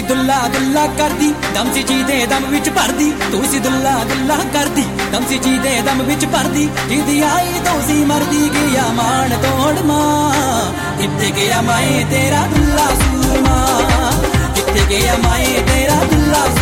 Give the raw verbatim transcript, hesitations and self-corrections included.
दुल्ला दुल्ला करदी दम सी जी दे दम विच भरदी तू सी दुल्ला दुल्ला करदी दम सी जी दे दम विच भरदी जिदी आई तो सी मरदी गया मान तोड़ मां किथे गया माए तेरा दुल्ला सूरमा किथे गया माए तेरा दुल्ला